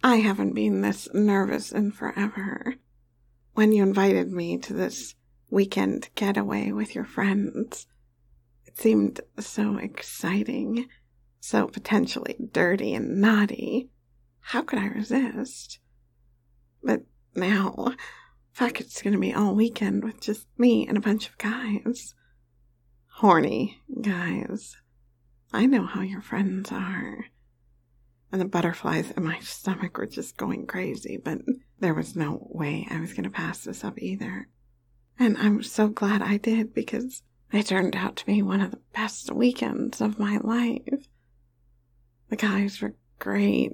I haven't been this nervous in forever. When you invited me to this weekend getaway with your friends, it seemed so exciting, so potentially dirty and naughty. How could I resist? But now, fuck, it's gonna be all weekend with just me and a bunch of guys. Horny guys. I know how your friends are. And the butterflies in my stomach were just going crazy, but there was no way I was going to pass this up either. And I'm so glad I did, because it turned out to be one of the best weekends of my life. The guys were great.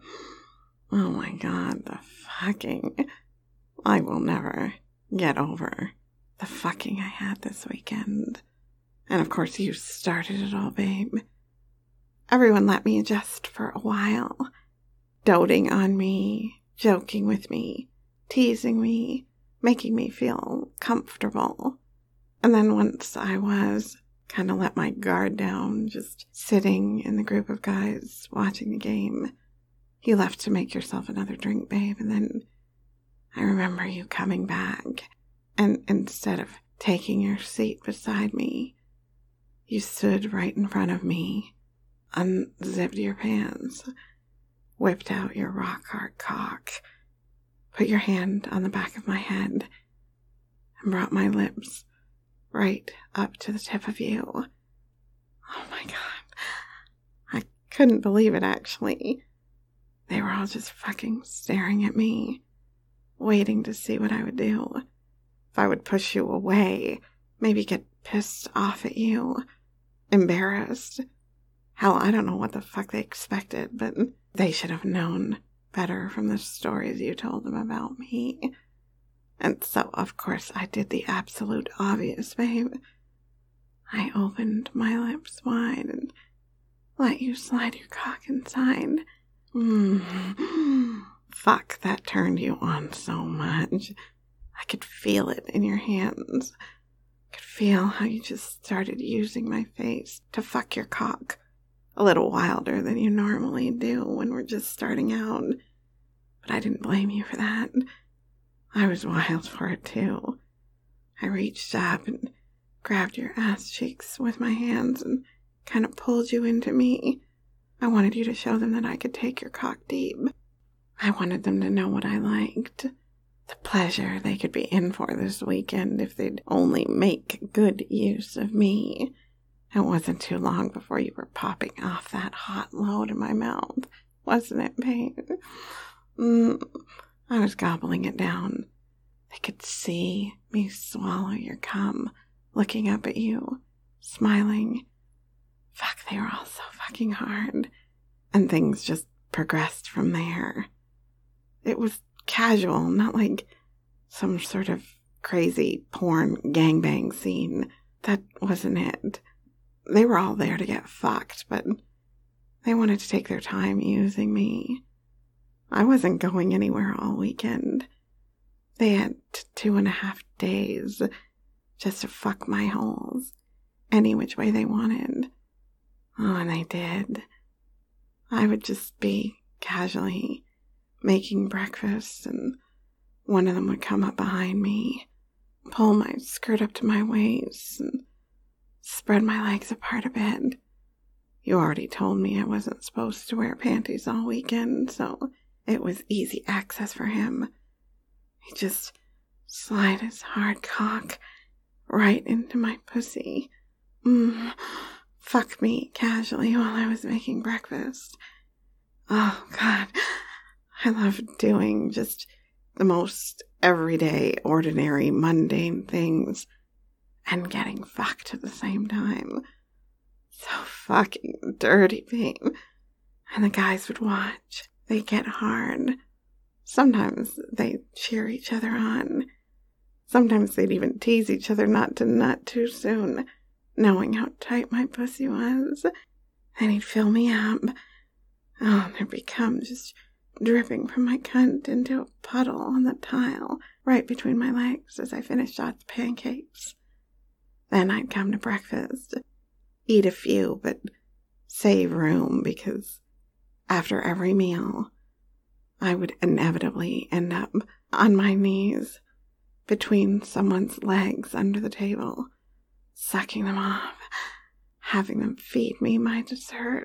Oh my God, the fucking... I will never get over the fucking I had this weekend. And of course you started it all, babe. Everyone let me adjust for a while, doting on me, joking with me, teasing me, making me feel comfortable. And then once I was kind of let my guard down, just sitting in the group of guys watching the game, you left to make yourself another drink, babe. And then I remember you coming back, and instead of taking your seat beside me, you stood right in front of me, unzipped your pants, whipped out your rock-hard cock, put your hand on the back of my head, and brought my lips right up to the tip of you. Oh my God. I couldn't believe it, actually. They were all just fucking staring at me, waiting to see what I would do. If I would push you away, maybe get pissed off at you, embarrassed. Hell, I don't know what the fuck they expected, but they should have known better from the stories you told them about me. And so, of course, I did the absolute obvious, babe. I opened my lips wide and let you slide your cock inside. Fuck, that turned you on so much. I could feel it in your hands. I could feel how you just started using my face to fuck your cock. A little wilder than you normally do when we're just starting out. But I didn't blame you for that. I was wild for it too. I reached up and grabbed your ass cheeks with my hands and kind of pulled you into me. I wanted you to show them that I could take your cock deep. I wanted them to know what I liked. The pleasure they could be in for this weekend if they'd only make good use of me. It wasn't too long before you were popping off that hot load in my mouth, wasn't it, babe? I was gobbling it down. They could see me swallow your cum, looking up at you, smiling. Fuck, they were all so fucking hard. And things just progressed from there. It was casual, not like some sort of crazy porn gangbang scene. That wasn't it. They were all there to get fucked, but they wanted to take their time using me. I wasn't going anywhere all weekend. They had 2.5 days just to fuck my holes any which way they wanted. Oh, and they did. I would just be casually making breakfast, and one of them would come up behind me, pull my skirt up to my waist, and spread my legs apart a bit. You already told me I wasn't supposed to wear panties all weekend, so it was easy access for him. He just slid his hard cock right into my pussy. Fuck me casually while I was making breakfast. Oh, God. I love doing just the most everyday, ordinary, mundane things and getting fucked at the same time. So fucking dirty, babe. And the guys would watch. They'd get hard. Sometimes they'd cheer each other on. Sometimes they'd even tease each other not to nut too soon, knowing how tight my pussy was. Then he'd fill me up. Oh, there'd be cum just dripping from my cunt into a puddle on the tile right between my legs as I finished off the pancakes. Then I'd come to breakfast, eat a few, but save room because after every meal, I would inevitably end up on my knees between someone's legs under the table, sucking them off, having them feed me my dessert.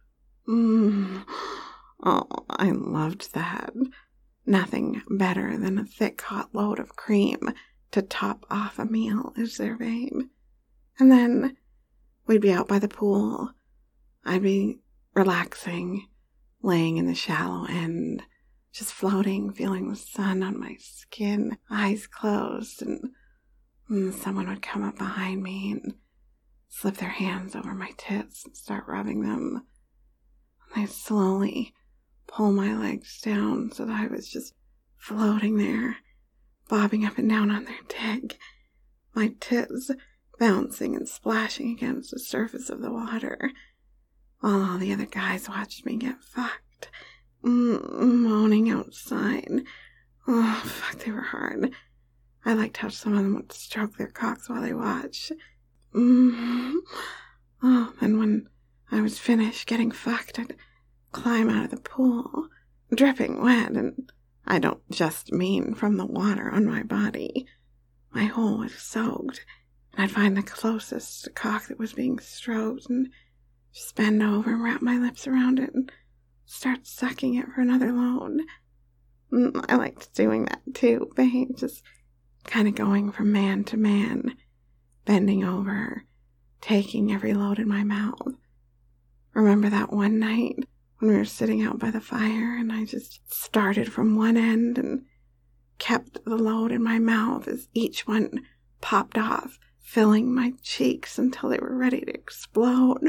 Oh, I loved that. Nothing better than a thick hot load of cream to top off a meal, is there, babe? And then we'd be out by the pool. I'd be relaxing, laying in the shallow end, just floating, feeling the sun on my skin, eyes closed, and someone would come up behind me and slip their hands over my tits and start rubbing them. And they'd slowly pull my legs down so that I was just floating there, bobbing up and down on their dick, my tits bouncing and splashing against the surface of the water, while all the other guys watched me get fucked, moaning outside. Oh, fuck, they were hard. I liked how some of them would stroke their cocks while they watched. Oh, and when I was finished getting fucked, I'd climb out of the pool, dripping wet, and I don't just mean from the water on my body. My hole was soaked, and I'd find the closest cock that was being stroked and just bend over and wrap my lips around it and start sucking it for another load. I liked doing that too, babe, just kind of going from man to man, bending over, taking every load in my mouth. Remember that one night when we were sitting out by the fire and I just started from one end and kept the load in my mouth as each one popped off, filling my cheeks until they were ready to explode.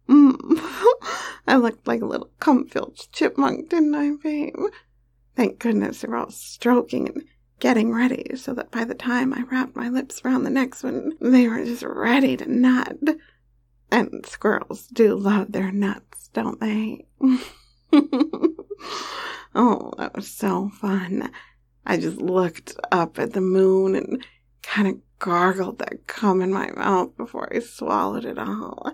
I looked like a little cum-filled chipmunk, didn't I, babe? Thank goodness they were all stroking and getting ready so that by the time I wrapped my lips around the next one, they were just ready to nut. And squirrels do love their nuts, don't they? Oh, that was so fun. I just looked up at the moon and kind of gargled that cum in my mouth before I swallowed it all.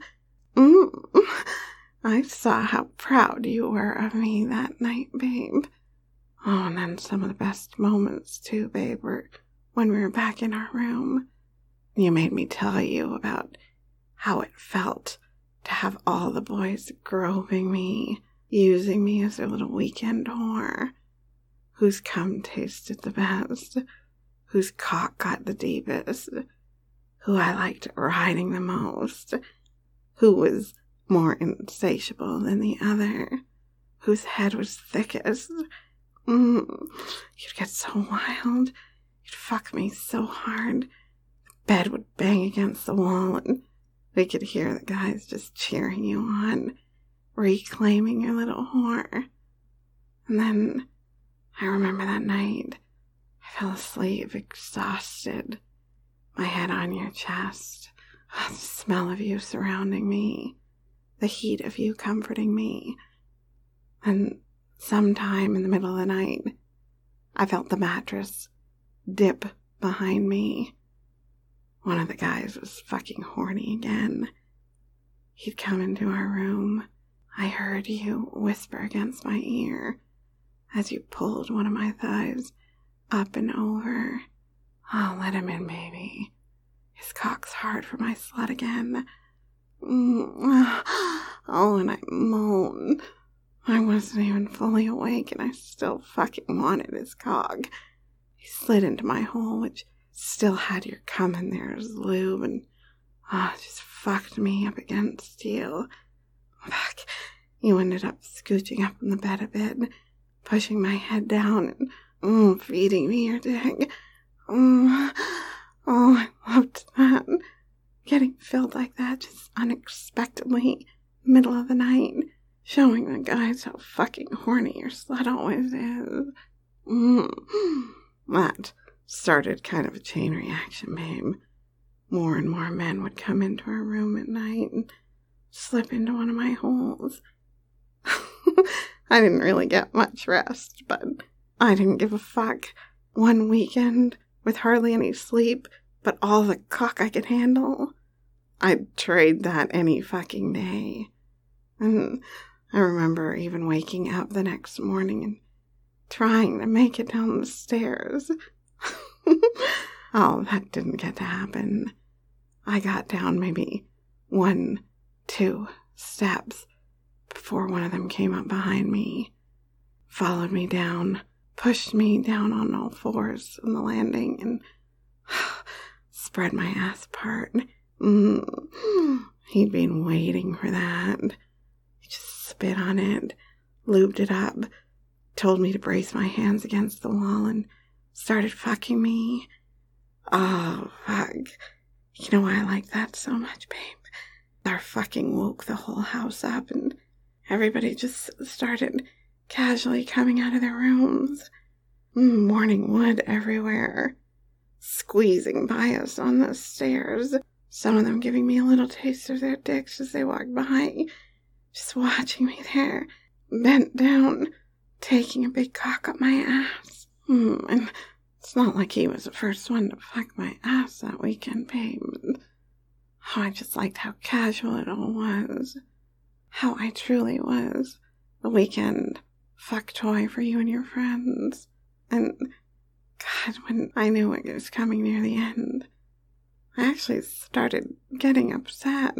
I saw how proud you were of me that night, babe. Oh, and then some of the best moments, too, babe, were when we were back in our room. You made me tell you about how it felt to have all the boys groping me, using me as their little weekend whore. Whose cum tasted the best, whose cock got the deepest, who I liked riding the most, who was more insatiable than the other, whose head was thickest. You'd get so wild, you'd fuck me so hard, the bed would bang against the wall and we could hear the guys just cheering you on, reclaiming your little whore. And then I remember that night, I fell asleep exhausted, my head on your chest, the smell of you surrounding me, the heat of you comforting me. And sometime in the middle of the night, I felt the mattress dip behind me. One of the guys was fucking horny again. He'd come into our room. I heard you whisper against my ear as you pulled one of my thighs up and over. Oh, let him in, baby. His cock's hard for my slut again. Oh, and I moaned. I wasn't even fully awake and I still fucking wanted his cock. He slid into my hole, which still had your cum in there as lube, and just fucked me up against you. Fuck. You ended up scooching up in the bed a bit, pushing my head down and feeding me your dick. Oh, I loved that. Getting filled like that just unexpectedly, middle of the night, showing the guys how fucking horny your slut always is. That started kind of a chain reaction, babe. More and more men would come into our room at night and slip into one of my holes. I didn't really get much rest, but I didn't give a fuck. One weekend, with hardly any sleep, but all the cock I could handle, I'd trade that any fucking day. And I remember even waking up the next morning and trying to make it down the stairs. Oh, that didn't get to happen. I got down maybe 1, 2 steps before one of them came up behind me, followed me down, pushed me down on all fours on the landing, and spread my ass apart. He'd been waiting for that. He just spit on it, lubed it up, told me to brace my hands against the wall, and started fucking me. Oh, fuck. You know why I like that so much, babe? Our fucking woke the whole house up, and everybody just started casually coming out of their rooms. Morning wood everywhere, squeezing by us on the stairs. Some of them giving me a little taste of their dicks as they walked by, just watching me there, bent down, taking a big cock up my ass. And it's not like he was the first one to fuck my ass that weekend, babe. Oh, I just liked how casual it all was. How I truly was the weekend fuck toy for you and your friends. And God, when I knew it was coming near the end, I actually started getting upset.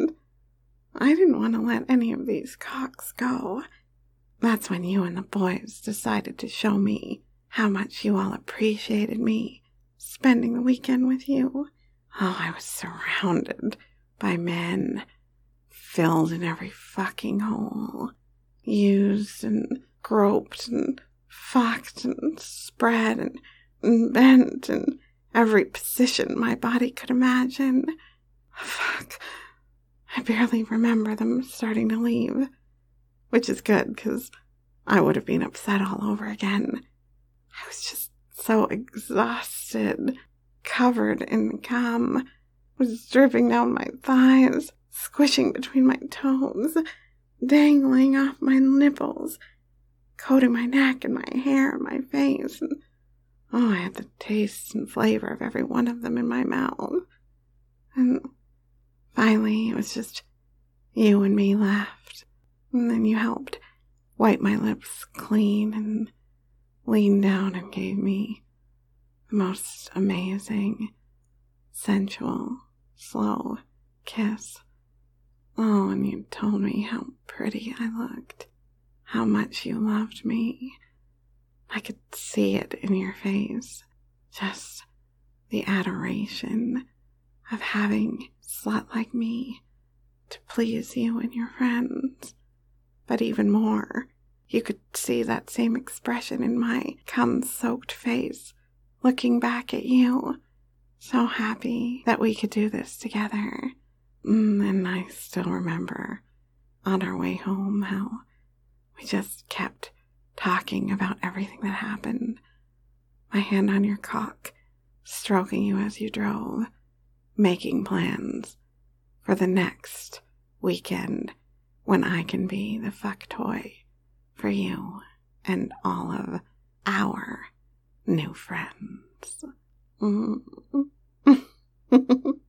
I didn't want to let any of these cocks go. That's when you and the boys decided to show me how much you all appreciated me spending the weekend with you. Oh, I was surrounded by men, filled in every fucking hole, used and groped and fucked and spread and bent in every position my body could imagine. Fuck. I barely remember them starting to leave, which is good because I would have been upset all over again. I was just so exhausted, covered in cum, was dripping down my thighs, squishing between my toes, dangling off my nipples, coating my neck and my hair and my face, and I had the taste and flavor of every one of them in my mouth. And finally, it was just you and me left, and then you helped wipe my lips clean and leaned down and gave me the most amazing, sensual, slow kiss. Oh, and you told me how pretty I looked, how much you loved me. I could see it in your face, just the adoration of having a slut like me to please you and your friends. But even more, you could see that same expression in my cum-soaked face, looking back at you, so happy that we could do this together. And I still remember on our way home how we just kept talking about everything that happened. My hand on your cock, stroking you as you drove, making plans for the next weekend when I can be the fuck toy for you and all of our new friends.